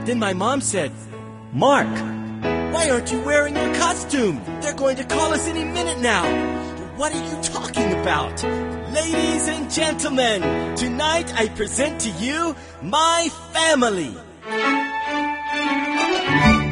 Then my mom said, "Mark, why aren't you wearing your costume? They're going to call us any minute now." "What are you talking about?" "Ladies and gentlemen, tonight I present to you my family."